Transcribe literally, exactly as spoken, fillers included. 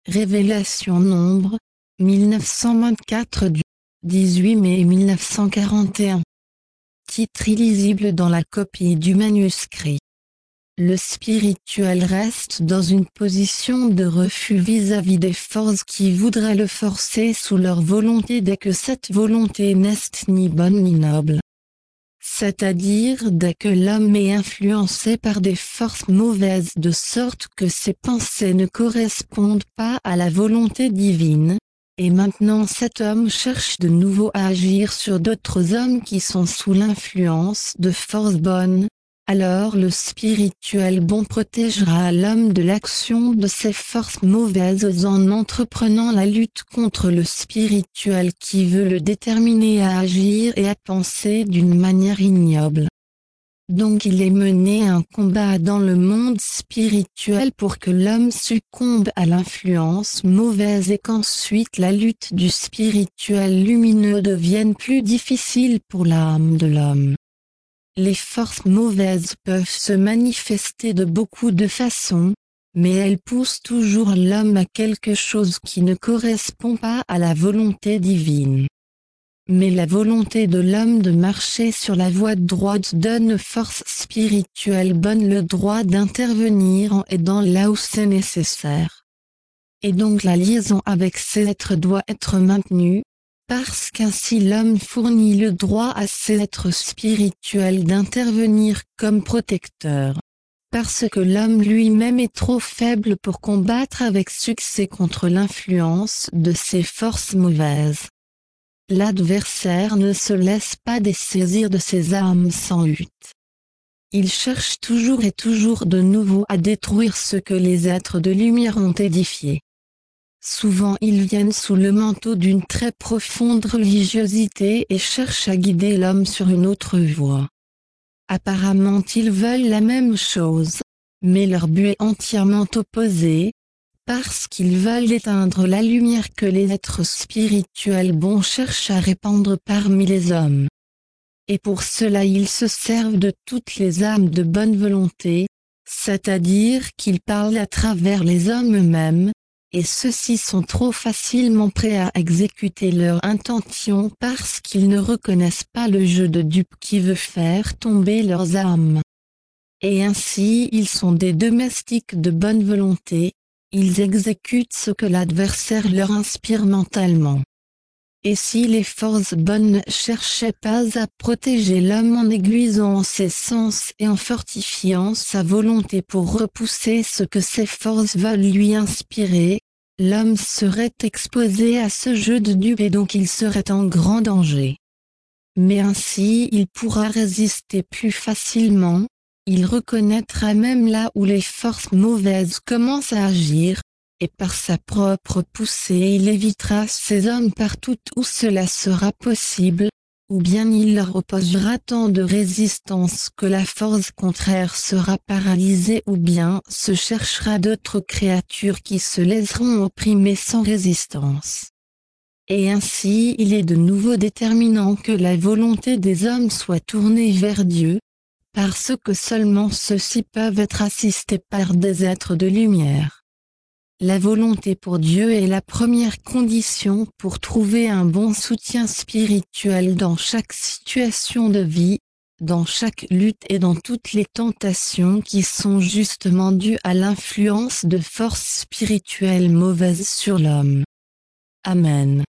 Révélation Nombre, mille neuf cent vingt-quatre du dix-huit mai mille neuf cent quarante et un. Titre illisible dans la copie du manuscrit. Le spirituel reste dans une position de refus vis-à-vis des forces qui voudraient le forcer sous leur volonté dès que cette volonté n'est ni bonne ni noble. C'est-à-dire dès que l'homme est influencé par des forces mauvaises de sorte que ses pensées ne correspondent pas à la volonté divine, et maintenant cet homme cherche de nouveau à agir sur d'autres hommes qui sont sous l'influence de forces bonnes, alors le spirituel bon protégera l'homme de l'action de ces forces mauvaises en entreprenant la lutte contre le spirituel qui veut le déterminer à agir et à penser d'une manière ignoble. Donc il est mené un combat dans le monde spirituel pour que l'homme succombe à l'influence mauvaise et qu'ensuite la lutte du spirituel lumineux devienne plus difficile pour l'âme de l'homme. Les forces mauvaises peuvent se manifester de beaucoup de façons, mais elles poussent toujours l'homme à quelque chose qui ne correspond pas à la volonté divine. Mais la volonté de l'homme de marcher sur la voie droite donne aux forces spirituelles bonnes le droit d'intervenir en aidant là où c'est nécessaire. Et donc la liaison avec ces êtres doit être maintenue, parce qu'ainsi l'homme fournit le droit à ces êtres spirituels d'intervenir comme protecteurs. Parce que l'homme lui-même est trop faible pour combattre avec succès contre l'influence de ces forces mauvaises. L'adversaire ne se laisse pas dessaisir de ses armes sans lutte. Il cherche toujours et toujours de nouveau à détruire ce que les êtres de lumière ont édifié. Souvent ils viennent sous le manteau d'une très profonde religiosité et cherchent à guider l'homme sur une autre voie. Apparemment ils veulent la même chose, mais leur but est entièrement opposé, parce qu'ils veulent éteindre la lumière que les êtres spirituels bons cherchent à répandre parmi les hommes. Et pour cela ils se servent de toutes les âmes de bonne volonté, c'est-à-dire qu'ils parlent à travers les hommes eux-mêmes, et ceux-ci sont trop facilement prêts à exécuter leur intention parce qu'ils ne reconnaissent pas le jeu de dupe qui veut faire tomber leurs âmes. Et ainsi ils sont des domestiques de bonne volonté, ils exécutent ce que l'adversaire leur inspire mentalement. Et si les forces bonnes ne cherchaient pas à protéger l'homme en aiguisant ses sens et en fortifiant sa volonté pour repousser ce que ces forces veulent lui inspirer, l'homme serait exposé à ce jeu de dupes et donc il serait en grand danger. Mais ainsi il pourra résister plus facilement, il reconnaîtra même là où les forces mauvaises commencent à agir, et par sa propre poussée il évitera ces hommes partout où cela sera possible, ou bien il leur opposera tant de résistance que la force contraire sera paralysée ou bien se cherchera d'autres créatures qui se laisseront opprimer sans résistance. Et ainsi il est de nouveau déterminant que la volonté des hommes soit tournée vers Dieu, parce que seulement ceux-ci peuvent être assistés par des êtres de lumière. La volonté pour Dieu est la première condition pour trouver un bon soutien spirituel dans chaque situation de vie, dans chaque lutte et dans toutes les tentations qui sont justement dues à l'influence de forces spirituelles mauvaises sur l'homme. Amen.